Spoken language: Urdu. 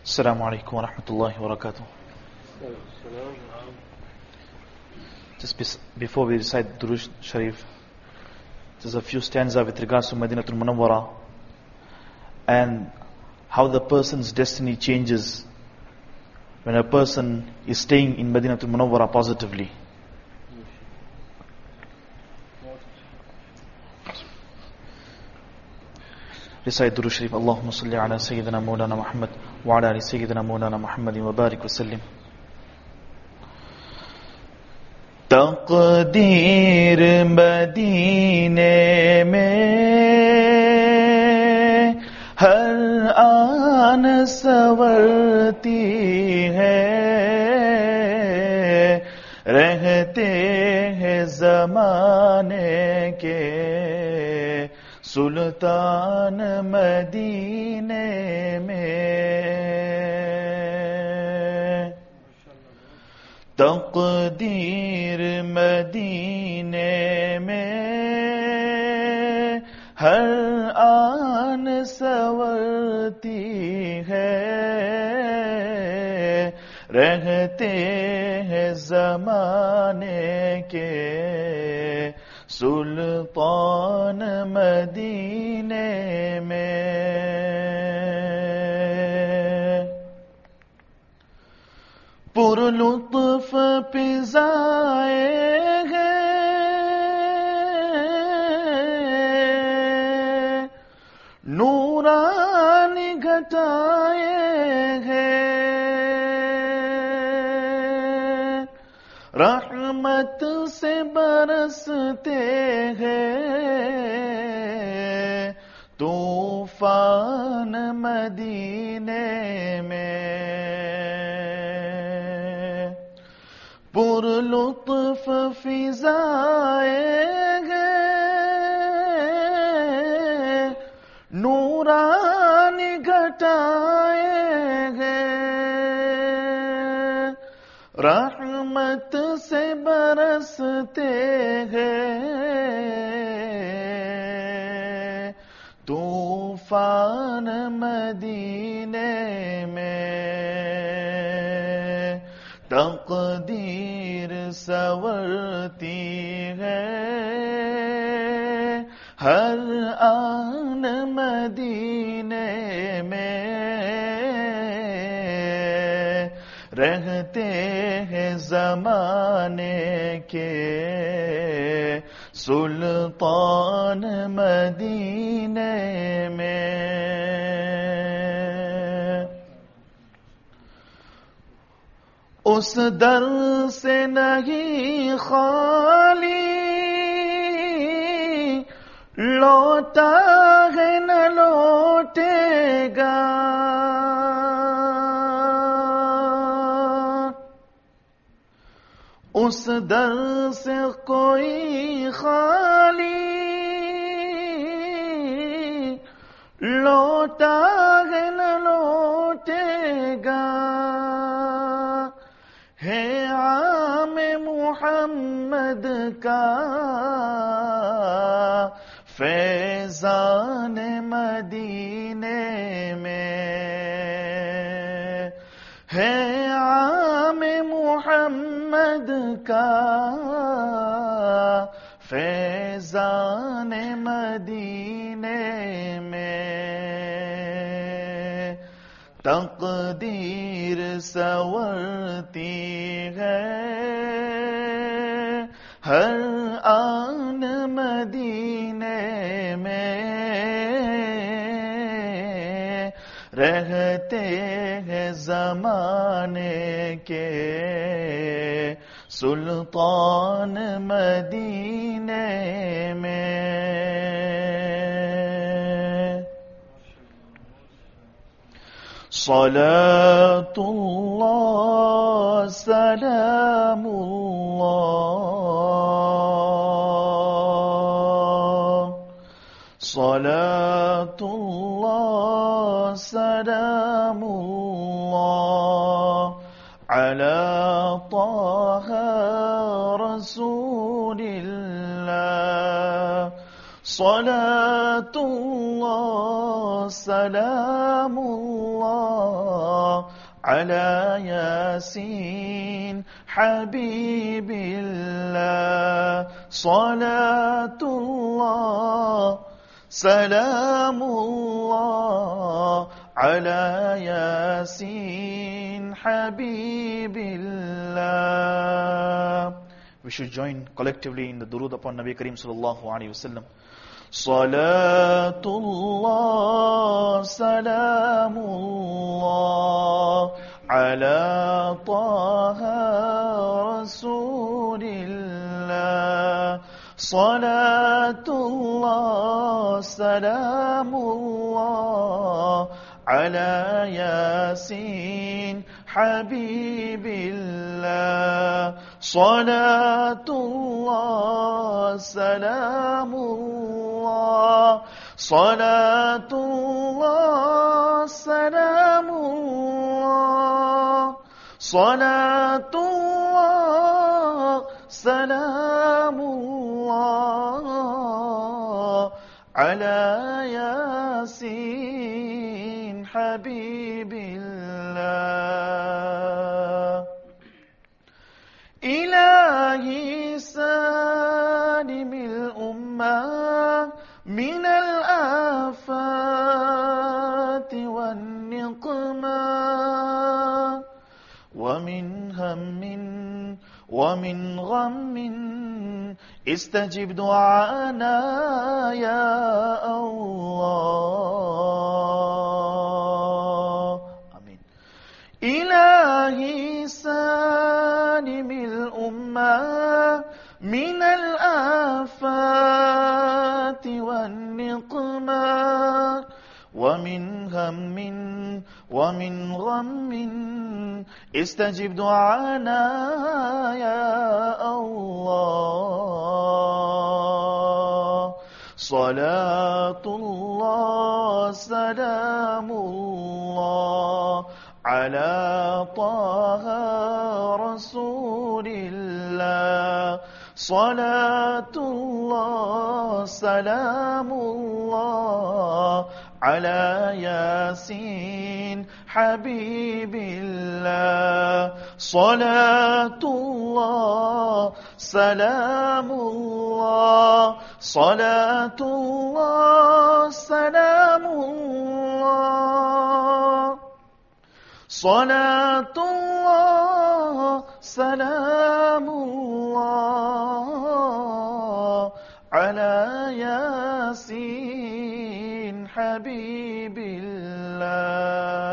Assalamu alaikum wa rahmatullahi wa barakatuh. Just before we recite Durush Sharif, there's a few stanza with regards to Madinatul Munawwara and how the person's destiny changes when a person is staying in Madinatul Munawwara positively. Recite Durush Sharif. Allahumma salli ala Sayyidina Mawlana Muhammad wa ala ali Sayyidina Mawlana Muhammadin wa barik wa sallim. تقدیر مدینے میں ہر آن سنورتی ہے، رہتے ہیں زمانے کے سلطان مدینے میں. تقدیر مدینے میں ہر آن سنورتی ہے، رہتے ہیں زمانے کے سلطان مدینے میں. پر لطف فضائے ہیں، نورانی گھٹائے ہیں، رحمت سے برستے ہیں طوفان مدینے میں. پر لطف فضائے ہیں، نورانی گھٹائے ہیں، رحمت سے برستے ہیں طوفان مدینے میں. تقدیر سنورتی ہے ہر آن مدینے میں، رہتے ہیں زمانے کے سلطان مدینے میں. اس در سے نہیں خالی لوٹا ہے نہ لوٹے گا، اس در سے کوئی خالی لوٹا ہے نہ لوٹے گا. ہے عام محمد کا فیضان مدینے میں، ہے عام محمد کا فیضان مدینے میں. تقدیر سنورتی ہے ہر آن مدینے میں، رہتے ہیں زمانے کے سلطان مدینے میں. صلاة اللہ سلام اللہ، صلاة اللہ سلام اللہ علی طه رسول اللہ. صلاة اللہ سلام اللہ على ياسين حبيب الله صلاة الله سلام الله على ياسين حبيب الله. We should join collectively in the durood upon Nabi Kareem sallallahu alayhi wa sallam. Salatullah, Salamullah, ala Taha Rasulillah. Salatullah, Salamullah, ala Yasin Habibillah. Salatullah, Salamullah, Salatullah, Salamullah, Salatullah, Salamullah, ala Yasin Habibillah. إلهي سالم الأمة من الآفات والنقمة ومن هم ومن غم استجب دعانا يا الله. آمين. إلهي سالم الأمة من الآفات والنقمة ومن هم ومن غم استجب دعانا يا الله. صلاة الله سلام الله على طه رسول الله. صلاة الله سلام الله على ياسين حبيب الله. صلاة الله سلام الله، صلاة الله سلام الله، صلاة الله سلام الله على ياسين حبيب الله.